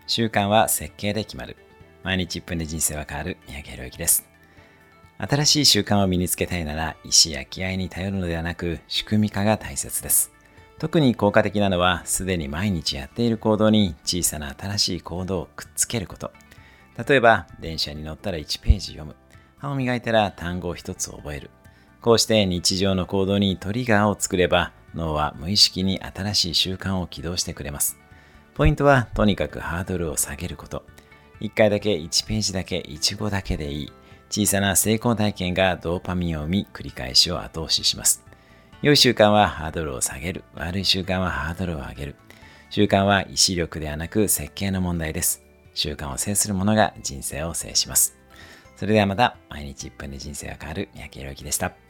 習慣は設計で決まる。毎日1分で人生は変わる。三宅宏之です。新しい習慣を身につけたいなら、意思や気合に頼るのではなく、仕組み化が大切です。特に効果的なのは、すでに毎日やっている行動に小さな新しい行動をくっつけること。例えば、電車に乗ったら1ページ読む。歯を磨いたら単語を1つ覚える。こうして日常の行動にトリガーを作れば、脳は無意識に新しい習慣を起動してくれます。ポイントはとにかくハードルを下げること。1回だけ1ページだけ1語だけでいい。小さな成功体験がドーパミンを生み、繰り返しを後押しします。良い習慣はハードルを下げる。悪い習慣はハードルを上げる。習慣は意志力ではなく設計の問題です。習慣を制する者が人生を制します。それではまた、毎日1分で人生が変わる三宅宏之でした。